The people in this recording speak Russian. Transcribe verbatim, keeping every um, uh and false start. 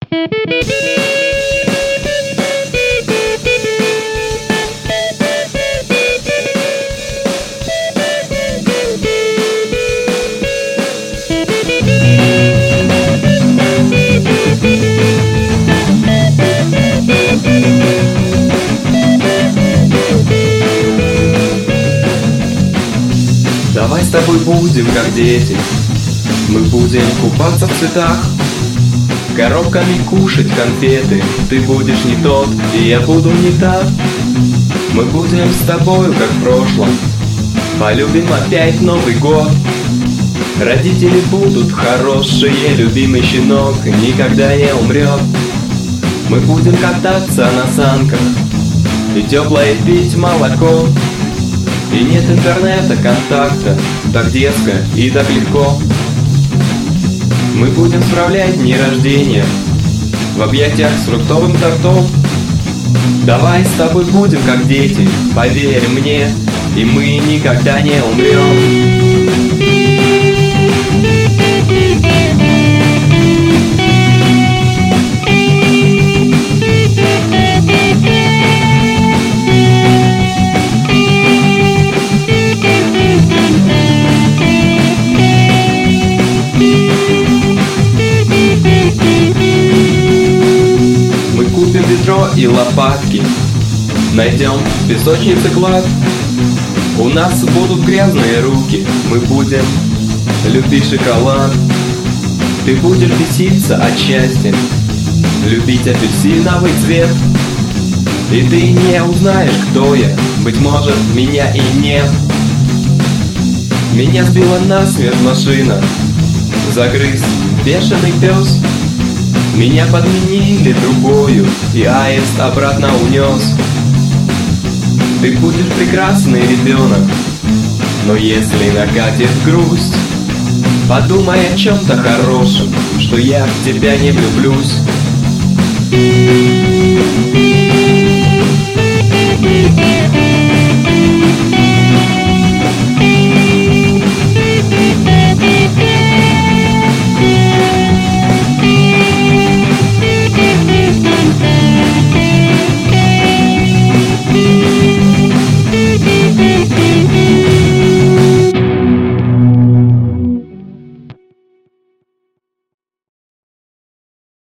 Давай с тобой будем как дети, мы будем купаться в цветах, коробками кушать конфеты. Ты будешь не тот, и я буду не та. Мы будем с тобою как в прошлом, полюбим опять Новый год. Родители будут хорошие, любимый щенок никогда не умрет. Мы будем кататься на санках и теплое пить молоко. И нет интернета, контакта, так детско и так легко. Мы будем справлять дни рождения в объятиях с фруктовым тортом. Давай с тобой будем как дети, поверь мне, и мы никогда не умрем. Ведро и лопатки, найдем в песочнице клад. У нас будут грязные руки, мы будем любить шоколад. Ты будешь беситься от счастья, любить апельсиновый цвет. И ты не узнаешь, кто я, быть может, меня и нет. Меня сбила насмерть машина, загрыз бешеный пес. Меня подменили другою, и аист обратно унес. Ты будешь прекрасный ребенок, но если накатит грусть, подумай о чем-то хорошем, что я в тебя не влюблюсь.